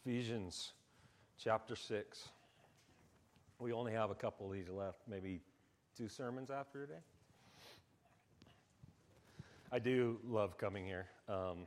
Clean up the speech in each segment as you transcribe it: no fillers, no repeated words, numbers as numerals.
Ephesians chapter 6. We only have a couple of these left, maybe 2 sermons after today. I do love coming here. I'm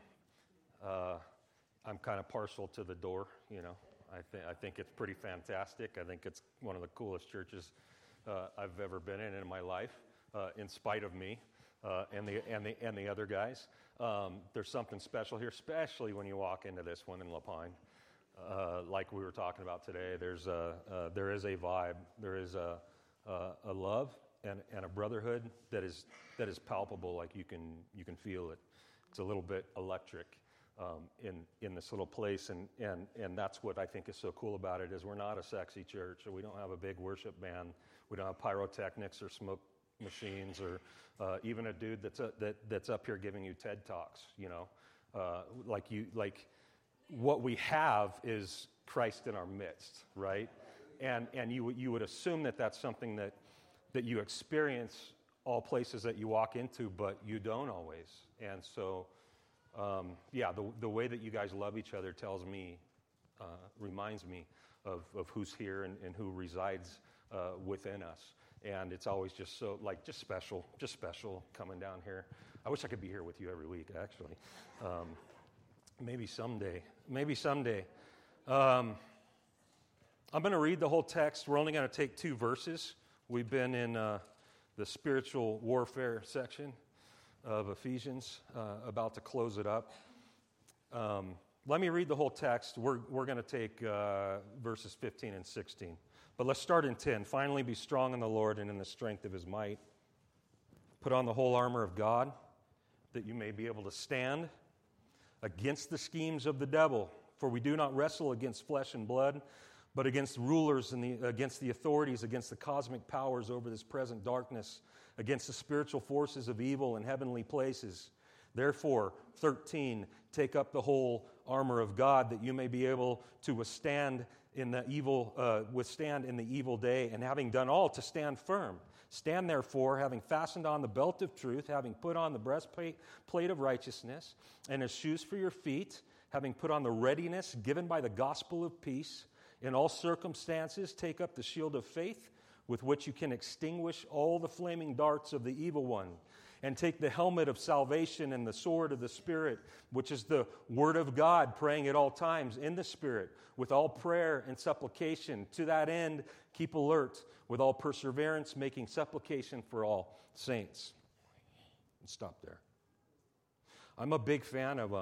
kind of partial to the door, you know. I think it's pretty fantastic. I think it's one of the coolest churches I've ever been in my life, in spite of me and the other guys. There's something special here, especially when you walk into this one in La Pine. Like we were talking about today, there is a vibe, there is a love and a brotherhood that is palpable. Like you can feel it. It's a little bit electric in this little place, and that's what I think is so cool about it. Is we're not a sexy church, or we don't have a big worship band, we don't have pyrotechnics or smoke machines, or even a dude that's up here giving you TED Talks. You know, like what we have is Christ in our midst, right? And you would assume that that's something that you experience all places that you walk into, but you don't always. And so, the way that you guys love each other tells me, reminds me of who's here and who resides within us. And it's always just so, just special coming down here. I wish I could be here with you every week, actually. Maybe someday. I'm going to read the whole text. We're only going to take 2 verses. We've been in the spiritual warfare section of Ephesians, about to close it up. Let me read the whole text. We're going to take verses 15 and 16. But let's start in 10. Finally, be strong in the Lord and in the strength of his might. Put on the whole armor of God, that you may be able to stand against the schemes of the devil. For we do not wrestle against flesh and blood, but against rulers and against the authorities, against the cosmic powers over this present darkness, against the spiritual forces of evil in heavenly places. Therefore, 13, take up the whole armor of God, that you may be able to withstand in the evil day, and having done all, to stand firm. Stand therefore, having fastened on the belt of truth, having put on the breastplate of righteousness, and as shoes for your feet, having put on the readiness given by the gospel of peace. In all circumstances, take up the shield of faith, with which you can extinguish all the flaming darts of the evil one. And take the helmet of salvation and the sword of the Spirit, which is the word of God, praying at all times in the Spirit, with all prayer and supplication. To that end, keep alert, with all perseverance, making supplication for all saints. Stop there. I'm a big fan of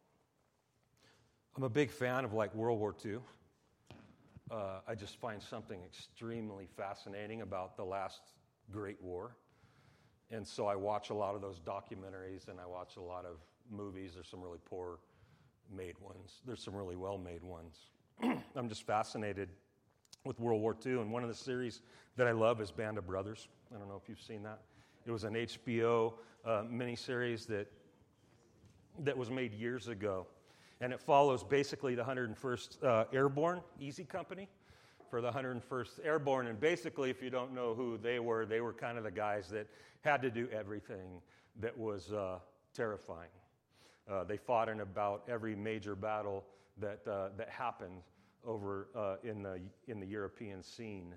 like World War II. I just find something extremely fascinating about the last Great War. And so I watch a lot of those documentaries, and I watch a lot of movies. There's some really poor made ones. There's some really well-made ones. I'm just fascinated with World War II, and one of the series that I love is Band of Brothers. I don't know if you've seen that. It was an HBO miniseries that was made years ago, and it follows basically the 101st Airborne Easy Company for the 101st Airborne. And basically, if you don't know who they were kind of the guys that had to do everything that was terrifying. They fought in about every major battle that happened over in the European scene.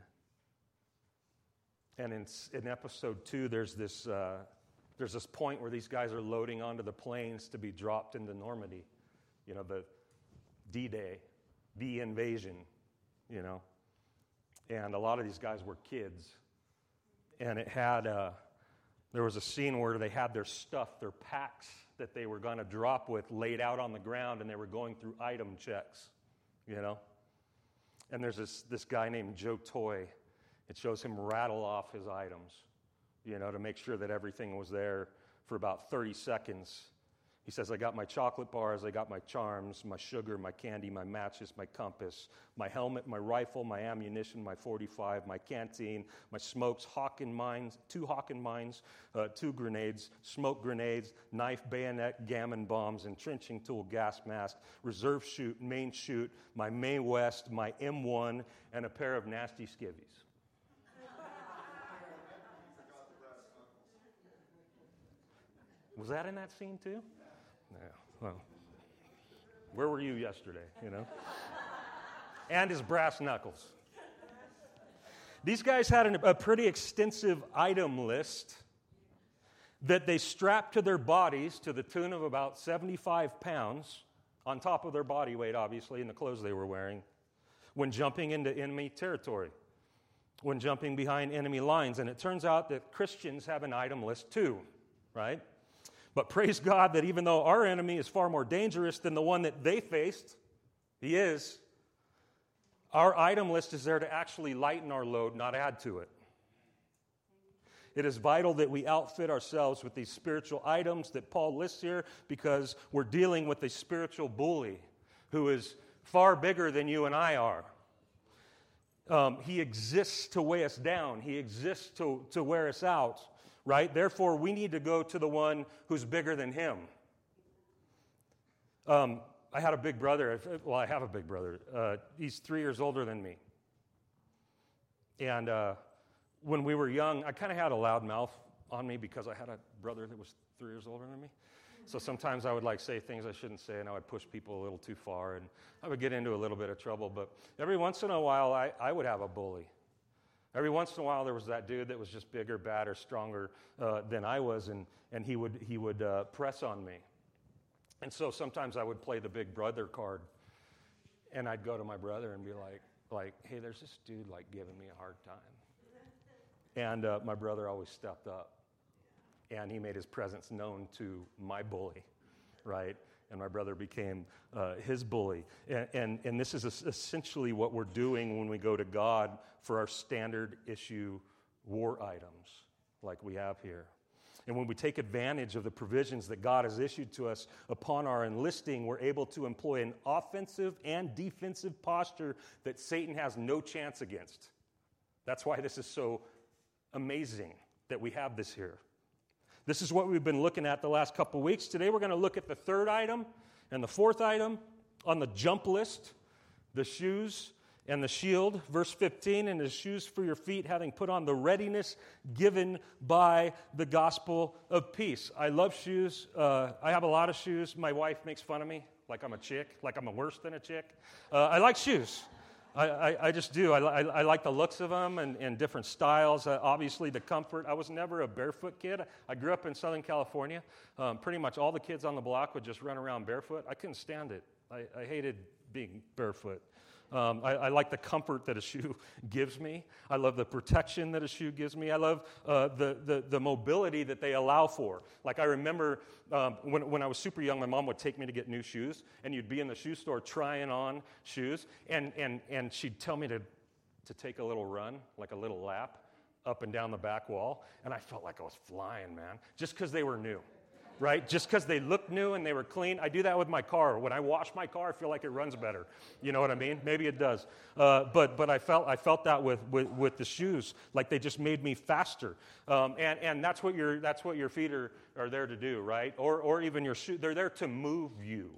And in episode 2, there's this point where these guys are loading onto the planes to be dropped into Normandy. You know, the D-Day, the invasion, you know. And a lot of these guys were kids. And there was a scene where they had their stuff, their packs that they were going to drop with laid out on the ground, and they were going through item checks, you know. And there's this guy named Joe Toy. It shows him rattle off his items, you know, to make sure that everything was there for about 30 seconds. He says, I got my chocolate bars, I got my charms, my sugar, my candy, my matches, my compass, my helmet, my rifle, my ammunition, my 45, my canteen, my smokes, 2 Hawken mines, 2 grenades, smoke grenades, knife, bayonet, gammon bombs, entrenching tool, gas mask, reserve chute, main chute, my Mae West, my M1, and a pair of nasty skivvies. Was that in that scene too? Yeah, well, where were you yesterday, you know? and his brass knuckles. These guys had a pretty extensive item list that they strapped to their bodies to the tune of about 75 pounds, on top of their body weight, obviously, and the clothes they were wearing, when jumping into enemy territory, when jumping behind enemy lines. And it turns out that Christians have an item list too, right? But praise God that even though our enemy is far more dangerous than the one that they faced, he is, our item list is there to actually lighten our load, not add to it. It is vital that we outfit ourselves with these spiritual items that Paul lists here, because we're dealing with a spiritual bully who is far bigger than you and I are. He exists to weigh us down. He exists to wear us out, right? Therefore, we need to go to the one who's bigger than him. I had a big brother. Well, I have a big brother. He's 3 years older than me. And when we were young, I kind of had a loud mouth on me because I had a brother that was 3 years older than me. So sometimes I would say things I shouldn't say, and I would push people a little too far, and I would get into a little bit of trouble. But every once in a while, I would have a bully. Every once in a while, there was that dude that was just bigger, badder, stronger than I was, and he would press on me. And so sometimes I would play the big brother card, and I'd go to my brother and be like, hey, there's this dude giving me a hard time. And my brother always stepped up, and he made his presence known to my bully, right? And my brother became his bully. And this is essentially what we're doing when we go to God for our standard issue war items like we have here. And when we take advantage of the provisions that God has issued to us upon our enlisting, we're able to employ an offensive and defensive posture that Satan has no chance against. That's why this is so amazing that we have this here. This is what we've been looking at the last couple weeks. Today we're going to look at the third item and the fourth item on the jump list, the shoes and the shield. Verse 15, and the shoes for your feet, having put on the readiness given by the gospel of peace. I love shoes. I have a lot of shoes. My wife makes fun of me like I'm a chick, like I'm worse than a chick. I like shoes. I just do. I like the looks of them and different styles. Obviously, the comfort. I was never a barefoot kid. I grew up in Southern California. Pretty much all the kids on the block would just run around barefoot. I couldn't stand it. I hated being barefoot. I like the comfort that a shoe gives me. I love the protection that a shoe gives me. I love the mobility that they allow for. Like I remember when I was super young, my mom would take me to get new shoes, and you'd be in the shoe store trying on shoes, and she'd tell me to take a little run, like a little lap, up and down the back wall, and I felt like I was flying, man, just because they were new. Right? Just because they looked new and they were clean. I do that with my car. When I wash my car, I feel like it runs better. You know what I mean? Maybe it does. But I felt that with the shoes, like they just made me faster. And that's what your feet are there to do, right? Or even your shoe. They're there to move you.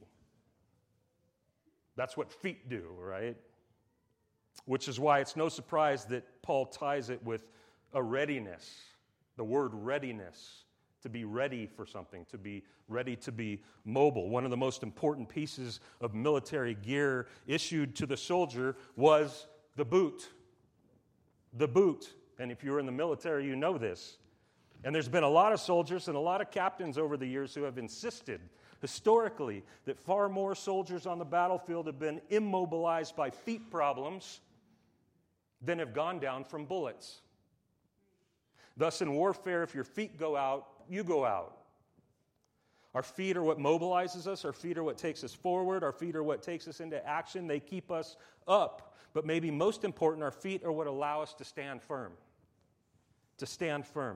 That's what feet do, right? Which is why it's no surprise that Paul ties it with a readiness. The word readiness. To be ready for something, to be ready to be mobile. One of the most important pieces of military gear issued to the soldier was the boot. The boot. And if you're in the military, you know this. And there's been a lot of soldiers and a lot of captains over the years who have insisted, historically, that far more soldiers on the battlefield have been immobilized by feet problems than have gone down from bullets. Thus, in warfare, if your feet go out, you go out. Our feet are what mobilizes us. Our feet are what takes us forward. Our feet are what takes us into action. They keep us up. But maybe most important, our feet are what allow us to stand firm. To stand firm.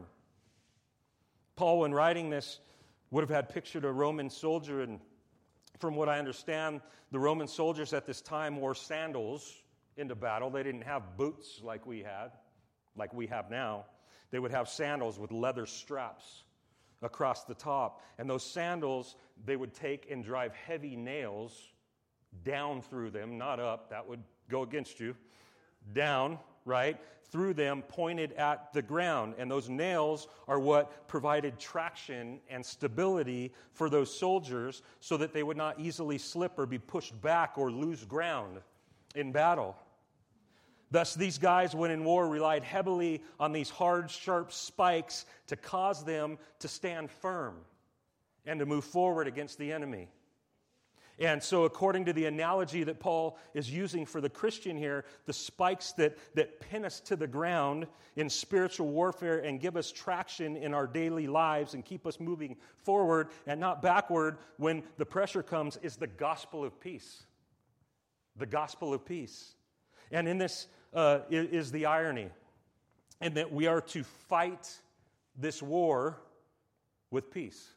Paul, when writing this, would have had pictured a Roman soldier, and from what I understand, the Roman soldiers at this time wore sandals into battle. They didn't have boots like we have now. They would have sandals with leather straps across the top. And those sandals, they would take and drive heavy nails down through them, not up, that would go against you, down, right, through them, pointed at the ground. And those nails are what provided traction and stability for those soldiers so that they would not easily slip or be pushed back or lose ground in battle. Thus, these guys, when in war, relied heavily on these hard, sharp spikes to cause them to stand firm and to move forward against the enemy. And so, according to the analogy that Paul is using for the Christian here, the spikes that pin us to the ground in spiritual warfare and give us traction in our daily lives and keep us moving forward and not backward when the pressure comes is the gospel of peace. The gospel of peace. And in this is the irony, and that we are to fight this war with peace.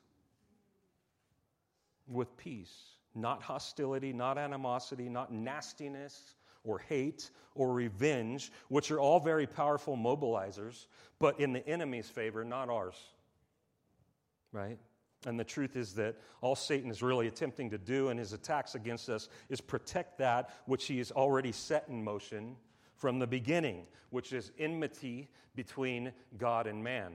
With peace. Not hostility, not animosity, not nastiness or hate or revenge, which are all very powerful mobilizers, but in the enemy's favor, not ours. Right? And the truth is that all Satan is really attempting to do in his attacks against us is protect that which he has already set in motion from the beginning, which is enmity between God and man.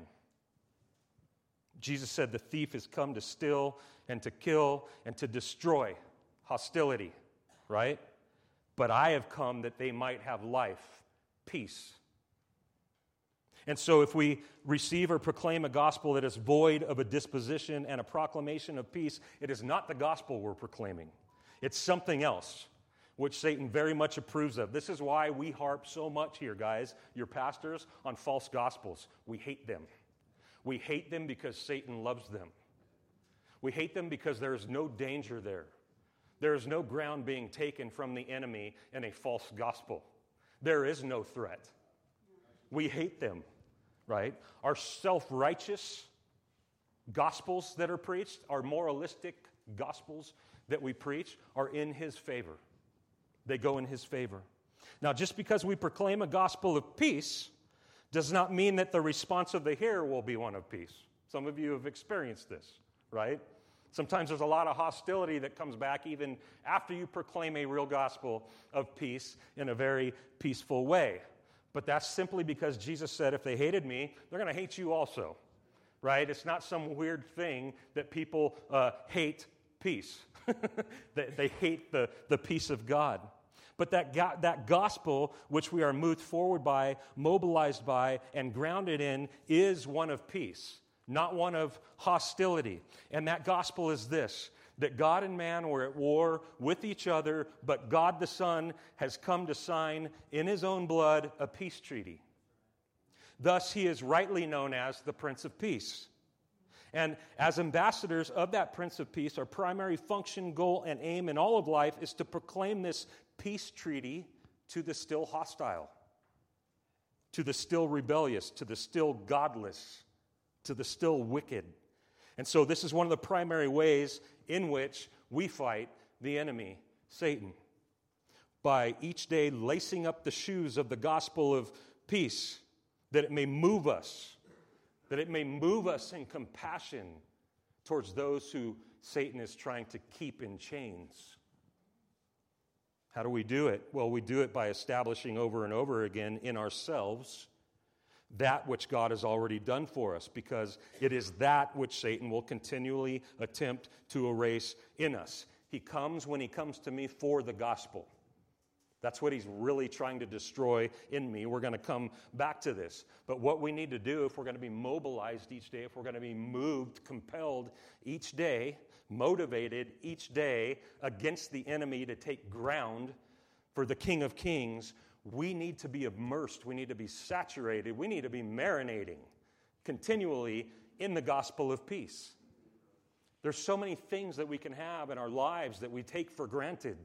Jesus said the thief has come to steal and to kill and to destroy, hostility, right? But I have come that they might have life, peace. And so if we receive or proclaim a gospel that is void of a disposition and a proclamation of peace, it is not the gospel we're proclaiming. It's something else, which Satan very much approves of. This is why we harp so much here, guys, your pastors, on false gospels. We hate them. We hate them because Satan loves them. We hate them because there is no danger there. There is no ground being taken from the enemy in a false gospel. There is no threat. We hate them, right? Our self-righteous gospels that are preached, our moralistic gospels that we preach, are in his favor. They go in his favor. Now, just because we proclaim a gospel of peace does not mean that the response of the hearer will be one of peace. Some of you have experienced this, right? Sometimes there's a lot of hostility that comes back even after you proclaim a real gospel of peace in a very peaceful way. But that's simply because Jesus said, if they hated me, they're going to hate you also, right? It's not some weird thing that people hate peace. They hate the peace of God. But that gospel which we are moved forward by, mobilized by, and grounded in is one of peace, not one of hostility. And that gospel is this, that God and man were at war with each other, but God the Son has come to sign in his own blood a peace treaty. Thus, he is rightly known as the Prince of Peace. And as ambassadors of that Prince of Peace, our primary function, goal, and aim in all of life is to proclaim this peace treaty to the still hostile, to the still rebellious, to the still godless, to the still wicked. And so this is one of the primary ways in which we fight the enemy, Satan, by each day lacing up the shoes of the gospel of peace, that it may move us, in compassion towards those who Satan is trying to keep in chains. How do we do it? Well, we do it by establishing over and over again in ourselves that which God has already done for us, because it is that which Satan will continually attempt to erase in us. He comes when he comes to me for the gospel. That's what he's really trying to destroy in me. We're going to come back to this. But what we need to do if we're going to be mobilized each day, if we're going to be moved, compelled each day, motivated each day against the enemy to take ground for the King of Kings, we need to be immersed. We need to be saturated. We need to be marinating continually in the gospel of peace. There's so many things that we can have in our lives that we take for granted.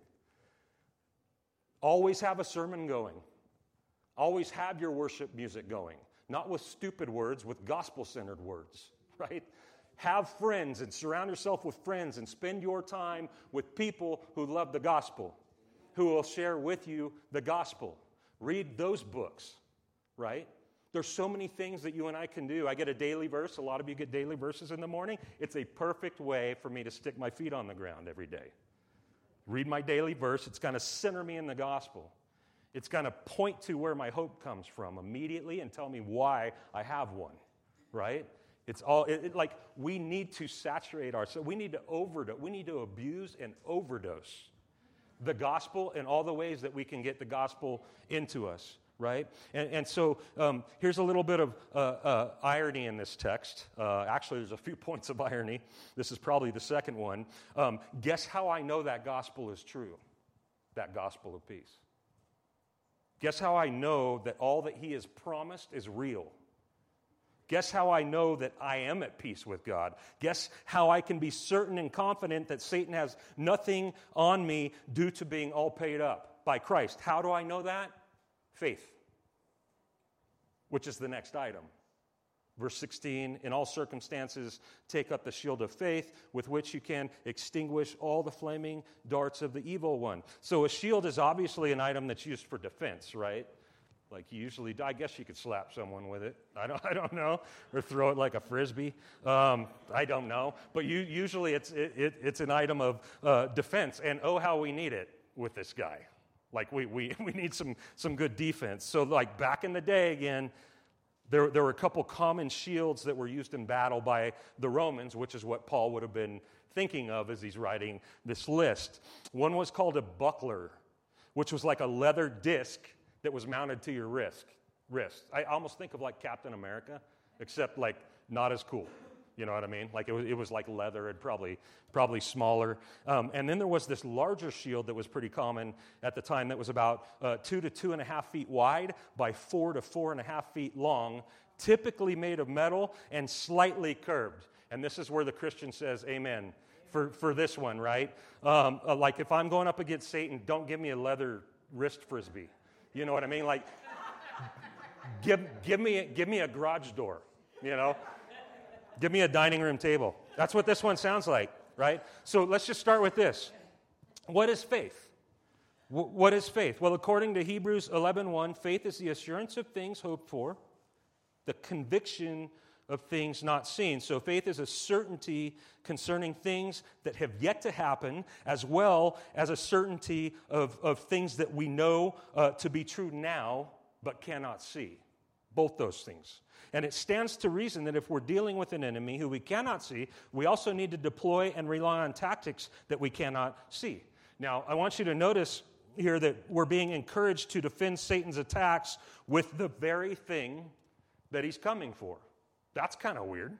Always have a sermon going. Always have your worship music going. Not with stupid words, with gospel-centered words, right? Have friends and surround yourself with friends and spend your time with people who love the gospel, who will share with you the gospel. Read those books, right? There's so many things that you and I can do. I get a daily verse. A lot of you get daily verses in the morning. It's a perfect way for me to stick my feet on the ground every day. Read my daily verse. It's going to center me in the gospel. It's going to point to where my hope comes from immediately and tell me why I have one, right? It's all, like we need to saturate ourselves. We need to overdose. We need to abuse and overdose the gospel and all the ways that we can get the gospel into us, right? And so here's a little bit of irony in this text. Actually, there's a few points of irony. This is probably the second one. Guess how I know that gospel is true, that gospel of peace? Guess how I know that all that he has promised is real? Guess how I know that I am at peace with God? Guess how I can be certain and confident that Satan has nothing on me due to being all paid up by Christ? How do I know that? Faith, which is the next item. Verse 16, in all circumstances, take up the shield of faith with which you can extinguish all the flaming darts of the evil one. So a shield is obviously an item that's used for defense, right? Like usually, I guess you could slap someone with it. I don't know, or throw it like a frisbee. I don't know, but usually it's an item of defense. And oh, how we need it with this guy. Like we need some good defense. So like back in the day again. There were a couple common shields that were used in battle by the Romans, which is what Paul would have been thinking of as he's writing this list. One was called a buckler, which was like a leather disc that was mounted to your wrist. I almost think of like Captain America, except like not as cool. You know what I mean? Like it was like leather and probably smaller. And then there was this larger shield that was pretty common at the time that was about 2 to 2.5 feet wide by 4 to 4.5 feet long, typically made of metal and slightly curved. And this is where the Christian says amen for this one, right? Like if I'm going up against Satan, don't give me a leather wrist frisbee. You know what I mean? Like give me a garage door, you know? Give me a dining room table. That's what this one sounds like, right? So let's just start with this. What is faith? What is faith? Well, according to Hebrews 11:1, faith is the assurance of things hoped for, the conviction of things not seen. So faith is a certainty concerning things that have yet to happen, as well as a certainty of things that we know to be true now, but cannot see. Both those things. And it stands to reason that if we're dealing with an enemy who we cannot see, we also need to deploy and rely on tactics that we cannot see. Now, I want you to notice here that we're being encouraged to defend Satan's attacks with the very thing that he's coming for. That's kind of weird.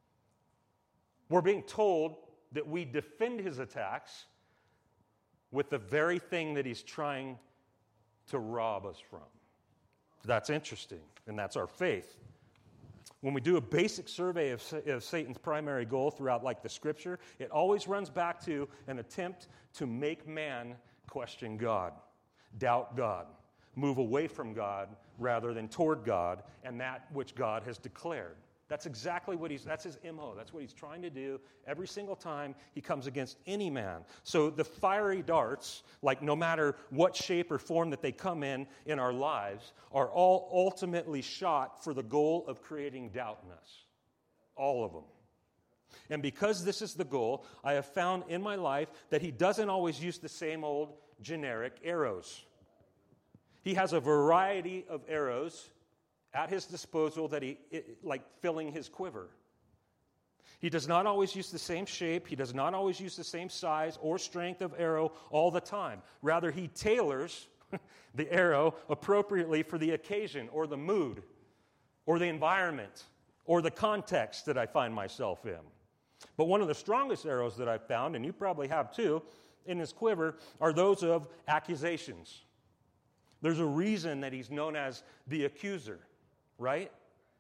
We're being told that we defend his attacks with the very thing that he's trying to rob us from. That's interesting, and that's our faith. When we do a basic survey of Satan's primary goal throughout like the scripture, it always runs back to an attempt to make man question God, doubt God, move away from God rather than toward God and that which God has declared. That's exactly what that's his MO. That's what he's trying to do every single time he comes against any man. So the fiery darts, like no matter what shape or form that they come in our lives, are all ultimately shot for the goal of creating doubt in us. All of them. And because this is the goal, I have found in my life that he doesn't always use the same old generic arrows. He has a variety of arrows at his disposal that like filling his quiver. He does not always use the same shape. He does not always use the same size or strength of arrow all the time. Rather, he tailors the arrow appropriately for the occasion or the mood or the environment or the context that I find myself in. But one of the strongest arrows that I've found, and you probably have too, in his quiver are those of accusations. There's a reason that he's known as the accuser. Right?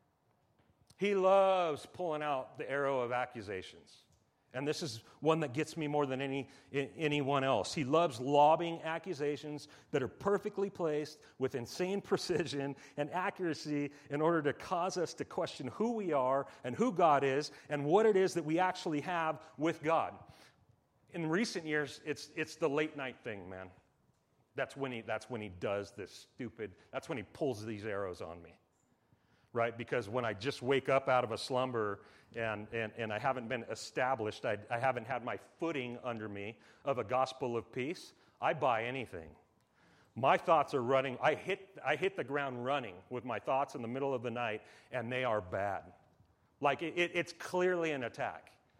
He loves pulling out the arrow of accusations. And this is one that gets me more than anyone else. He loves lobbing accusations that are perfectly placed with insane precision and accuracy in order to cause us to question who we are and who God is and what it is that we actually have with God. In recent years, it's the late night thing, man. That's when he does this stupid, that's when he pulls these arrows on me. Right? Because when I just wake up out of a slumber and I haven't been established, I haven't had my footing under me of a gospel of peace, I buy anything. My thoughts are running. I hit the ground running with my thoughts in the middle of the night, and they are bad. Like it's clearly an attack.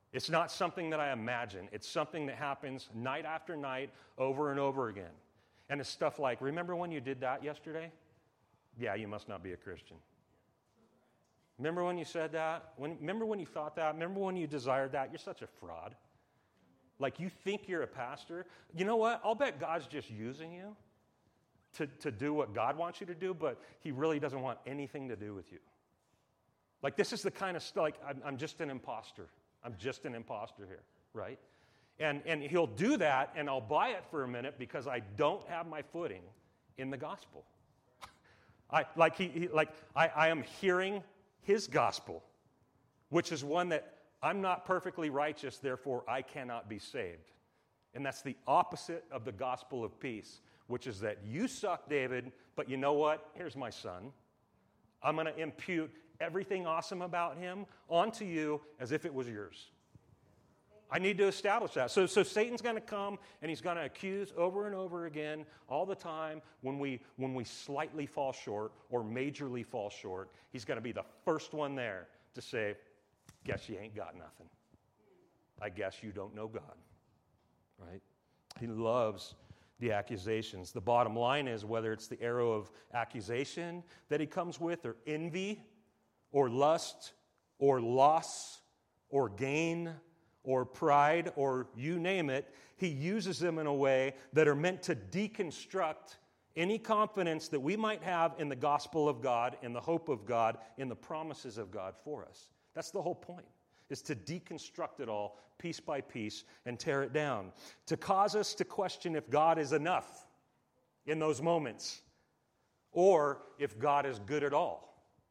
It's not something that I imagine. It's something that happens night after night, over and over again. And it's stuff like, remember when you did that yesterday? Yeah, you must not be a Christian. Remember when you said that? Remember when you thought that? Remember when you desired that? You're such a fraud. Like, you think you're a pastor. You know what? I'll bet God's just using you to do what God wants you to do, but he really doesn't want anything to do with you. Like, this is the kind of stuff, like, I'm just an imposter. I'm just an imposter here, right? And he'll do that, and I'll buy it for a minute because I don't have my footing in the gospel. I am hearing his gospel, which is one that I'm not perfectly righteous, therefore I cannot be saved. And that's the opposite of the gospel of peace, which is that you suck, David, but you know what? Here's my son. I'm going to impute everything awesome about him onto you as if it was yours. I need to establish that. So Satan's going to come and he's going to accuse over and over again all the time when we slightly fall short or majorly fall short. He's going to be the first one there to say, guess you ain't got nothing. I guess you don't know God. Right? He loves the accusations. The bottom line is whether it's the arrow of accusation that he comes with, or envy, or lust, or loss, or gain, or pride, or you name it, he uses them in a way that are meant to deconstruct any confidence that we might have in the gospel of God, in the hope of God, in the promises of God for us. That's the whole point, is to deconstruct it all piece by piece and tear it down, to cause us to question if God is enough in those moments, or if God is good at all.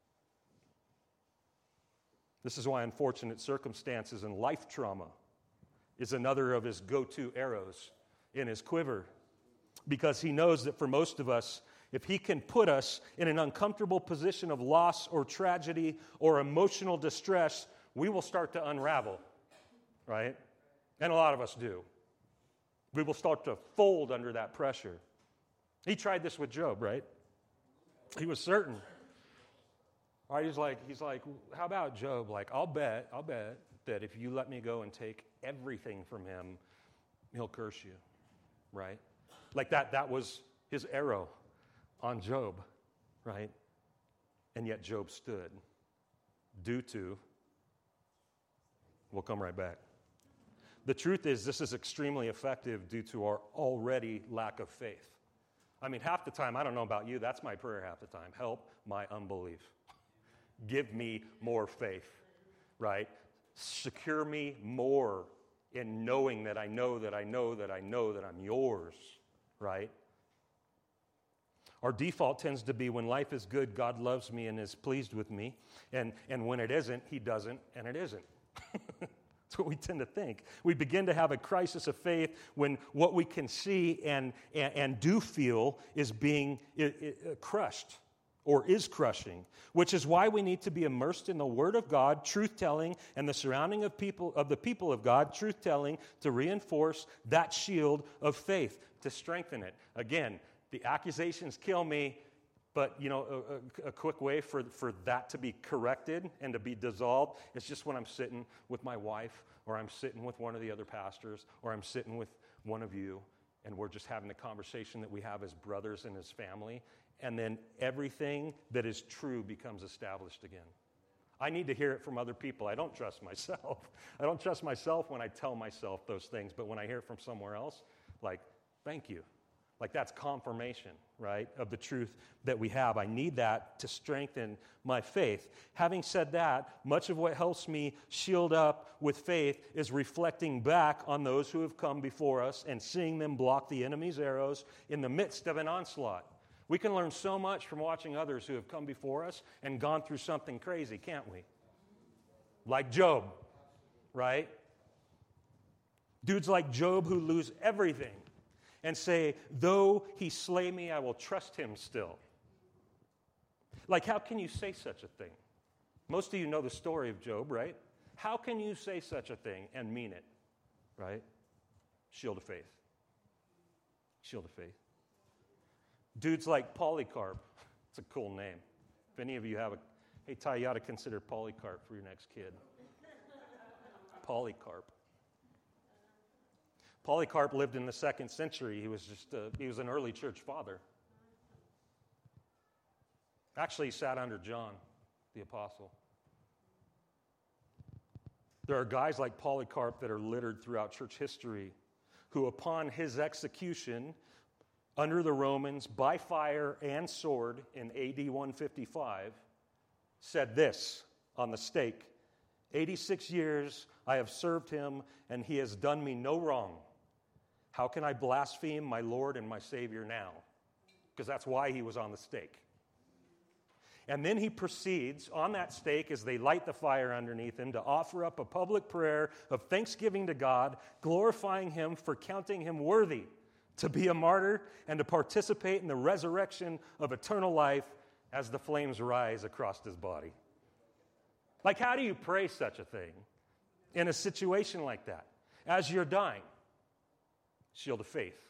This is why unfortunate circumstances and life trauma is another of his go-to arrows in his quiver, because he knows that for most of us, if he can put us in an uncomfortable position of loss or tragedy or emotional distress, we will start to unravel, right? And a lot of us do. We will start to fold under that pressure. He tried this with Job, right? He was certain. All right, he's like, how about Job? Like, I'll bet that if you let me go and take everything from him, he'll curse you, right? Like that was his arrow on Job, right? And yet Job stood due to, we'll come right back. The truth is, this is extremely effective due to our already lack of faith. I mean, half the time, I don't know about you, that's my prayer half the time. Help my unbelief. Give me more faith, right? Secure me more in knowing that I know that I know that I know that I'm yours, right? Our default tends to be when life is good, God loves me and is pleased with me. And when it isn't, he doesn't, and it isn't. That's what we tend to think. We begin to have a crisis of faith when what we can see and do feel is being crushed or is crushing, which is why we need to be immersed in the Word of God, truth-telling, and the surrounding of the people of God, truth-telling, to reinforce that shield of faith, to strengthen it. Again, the accusations kill me, but, you know, a quick way for that to be corrected and to be dissolved is just when I'm sitting with my wife, or I'm sitting with one of the other pastors, or I'm sitting with one of you, and we're just having the conversation that we have as brothers and as family, and then everything that is true becomes established again. I need to hear it from other people. I don't trust myself. I don't trust myself when I tell myself those things, but when I hear it from somewhere else, like, thank you. Like, that's confirmation, right, of the truth that we have. I need that to strengthen my faith. Having said that, much of what helps me shield up with faith is reflecting back on those who have come before us and seeing them block the enemy's arrows in the midst of an onslaught. We can learn so much from watching others who have come before us and gone through something crazy, can't we? Like Job, right? Dudes like Job who lose everything and say, though he slay me, I will trust him still. Like, how can you say such a thing? Most of you know the story of Job, right? How can you say such a thing and mean it, right? Shield of faith. Shield of faith. Dudes like Polycarp. It's a cool name. If any of you have hey, Ty, you ought to consider Polycarp for your next kid. Polycarp. Polycarp lived in the 2nd century. He was an early church father. Actually, he sat under John, the apostle. There are guys like Polycarp that are littered throughout church history who, upon his execution under the Romans by fire and sword in AD 155, said this on the stake, 86 years I have served him, and he has done me no wrong. How can I blaspheme my Lord and my Savior now? Because that's why he was on the stake. And then he proceeds on that stake as they light the fire underneath him to offer up a public prayer of thanksgiving to God, glorifying him for counting him worthy to be a martyr and to participate in the resurrection of eternal life as the flames rise across his body. Like, how do you pray such a thing in a situation like that? As you're dying, shield of faith.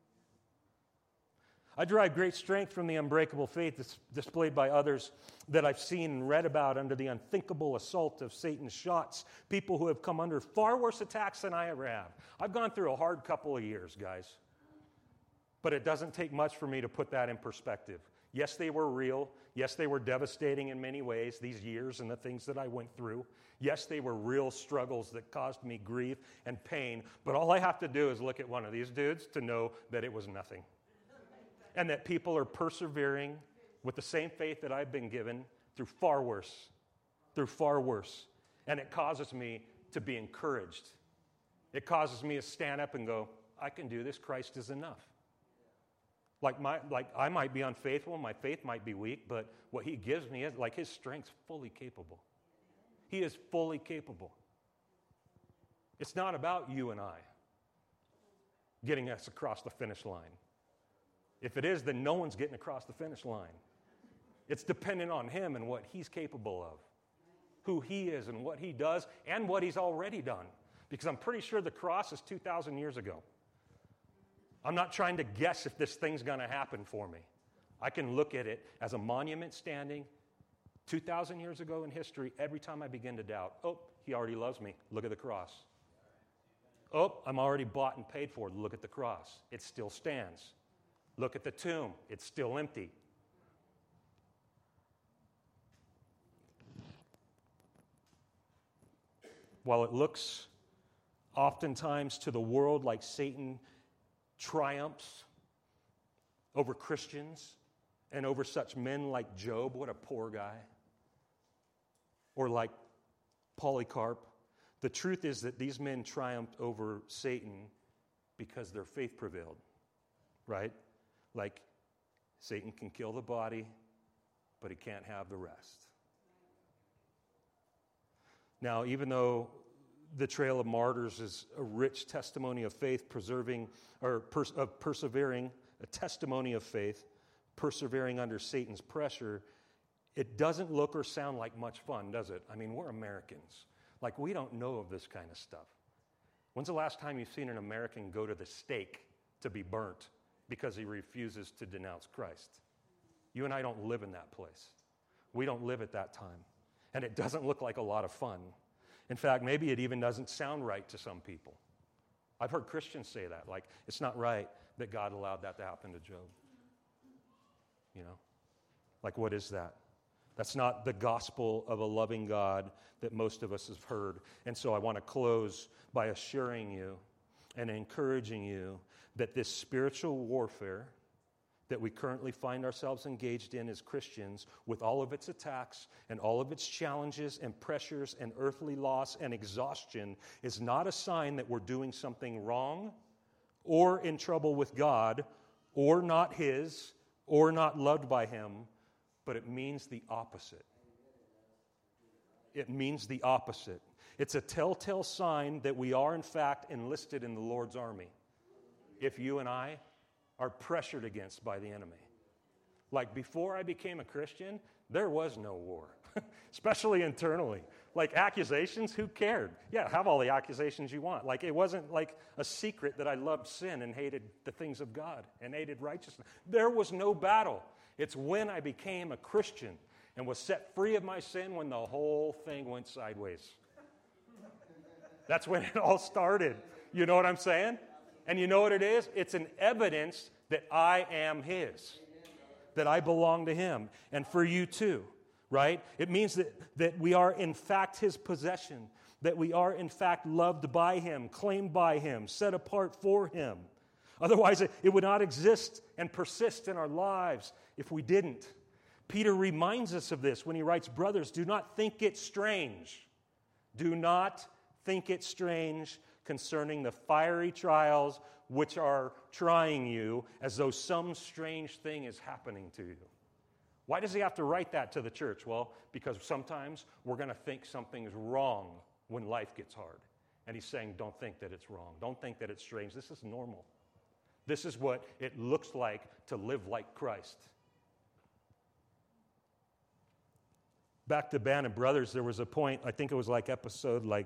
I derive great strength from the unbreakable faith displayed by others that I've seen and read about under the unthinkable assault of Satan's shots, people who have come under far worse attacks than I ever have. I've gone through a hard couple of years, guys. But it doesn't take much for me to put that in perspective. Yes, they were real. Yes, they were devastating in many ways, these years and the things that I went through. Yes, they were real struggles that caused me grief and pain. But all I have to do is look at one of these dudes to know that it was nothing. And that people are persevering with the same faith that I've been given through far worse. And it causes me to be encouraged. It causes me to stand up and go, I can do this. Christ is enough. Like I might be unfaithful, my faith might be weak, but what he gives me is like his strength's fully capable. He is fully capable. It's not about you and I getting us across the finish line. If it is, then no one's getting across the finish line. It's dependent on him and what he's capable of, who he is and what he does and what he's already done. Because I'm pretty sure the cross is 2,000 years ago. I'm not trying to guess if this thing's going to happen for me. I can look at it as a monument standing 2,000 years ago in history. Every time I begin to doubt, oh, he already loves me. Look at the cross. Oh, I'm already bought and paid for. Look at the cross. It still stands. Look at the tomb. It's still empty. While it looks oftentimes to the world like Satan triumphs over Christians and over such men like Job, what a poor guy, or like Polycarp, the truth is that these men triumphed over Satan because their faith prevailed, right? Like, Satan can kill the body, but he can't have the rest. Now, even though the Trail of Martyrs is a rich testimony of faith, persevering, a testimony of faith, persevering under Satan's pressure, it doesn't look or sound like much fun, does it? I mean, we're Americans. Like, we don't know of this kind of stuff. When's the last time you've seen an American go to the stake to be burnt because he refuses to denounce Christ? You and I don't live in that place. We don't live at that time. And it doesn't look like a lot of fun. In fact, maybe it even doesn't sound right to some people. I've heard Christians say that, like, it's not right that God allowed that to happen to Job. You know? Like, what is that? That's not the gospel of a loving God that most of us have heard. And so I want to close by assuring you and encouraging you that this spiritual warfare that we currently find ourselves engaged in as Christians, with all of its attacks and all of its challenges and pressures and earthly loss and exhaustion, is not a sign that we're doing something wrong or in trouble with God or not His or not loved by Him, but it means the opposite. It means the opposite. It's a telltale sign that we are, in fact, enlisted in the Lord's army. If you and I are pressured against by the enemy. Like, before I became a Christian, there was no war, especially internally. Like, accusations, who cared? Yeah, have all the accusations you want. Like, it wasn't like a secret that I loved sin and hated the things of God and hated righteousness. There was no battle. It's when I became a Christian and was set free of my sin when the whole thing went sideways. That's when it all started. You know what I'm saying? And you know what it is? It's an evidence that I am his, that I belong to him, and for you too, right? It means that we are in fact his possession, that we are in fact loved by him, claimed by him, set apart for him. Otherwise, it would not exist and persist in our lives if we didn't. Peter reminds us of this when he writes, brothers, do not think it strange. Do not think it strange concerning the fiery trials which are trying you, as though some strange thing is happening to you. Why does he have to write that to the church? Well, because sometimes we're going to think something's wrong when life gets hard. And he's saying, don't think that it's wrong. Don't think that it's strange. This is normal. This is what it looks like to live like Christ. Back to Band of Brothers, there was a point, I think it was like episode like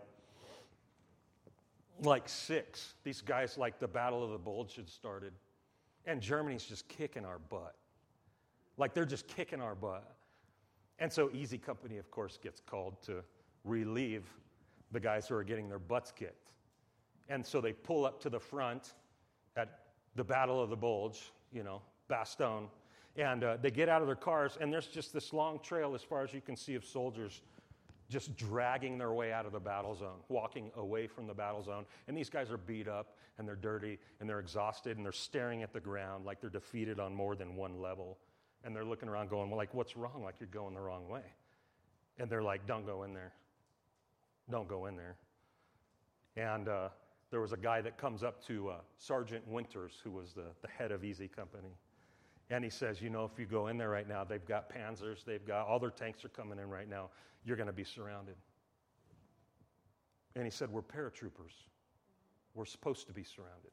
6. These guys, like the Battle of the Bulge had started. And Germany's just kicking our butt. Like they're just kicking our butt. And so Easy Company, of course, gets called to relieve the guys who are getting their butts kicked. And so they pull up to the front at the Battle of the Bulge, Bastogne. And they get out of their cars, and there's just this long trail as far as you can see of soldiers just dragging their way out of the battle zone, walking away from the battle zone. And these guys are beat up, and they're dirty, and they're exhausted, and they're staring at the ground like they're defeated on more than one level. And they're looking around going, well, like, what's wrong? Like, you're going the wrong way. And they're like, don't go in there. Don't go in there. And there was a guy that comes up to Sergeant Winters, who was the head of Easy Company. And he says, if you go in there right now, they've got Panzers, all their tanks are coming in right now. You're going to be surrounded. And he said, we're paratroopers. We're supposed to be surrounded.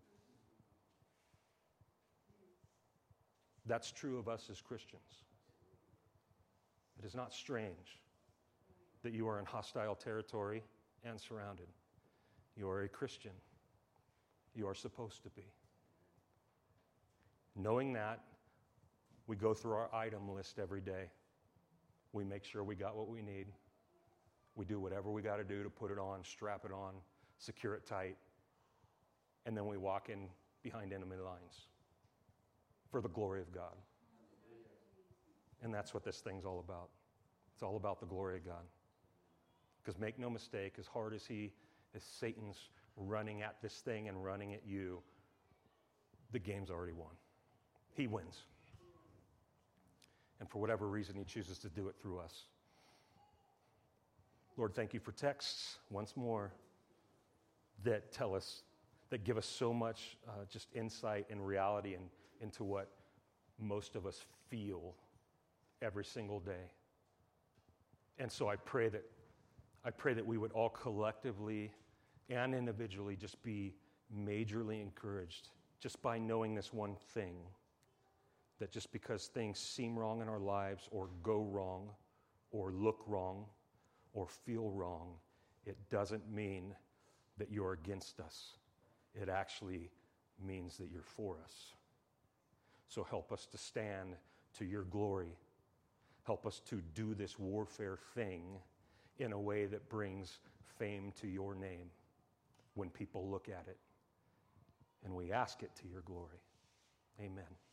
That's true of us as Christians. It is not strange that you are in hostile territory and surrounded. You are a Christian. You are supposed to be. Knowing that, we go through our item list every day. We make sure we got what we need. We do whatever we got to do to put it on, strap it on, secure it tight, and then we walk in behind enemy lines for the glory of God. And that's what this thing's all about. It's all about the glory of God. Because make no mistake, as hard as Satan's running at this thing and running at you, the game's already won. He wins. And for whatever reason, he chooses to do it through us. Lord, thank you for texts, once more, that tell us, that give us so much just insight and reality into what most of us feel every single day. And so I pray that we would all collectively and individually just be majorly encouraged just by knowing this one thing, that just because things seem wrong in our lives or go wrong or look wrong or feel wrong, it doesn't mean that you're against us. It actually means that you're for us. So help us to stand to your glory. Help us to do this warfare thing in a way that brings fame to your name when people look at it. And we ask it to your glory. Amen.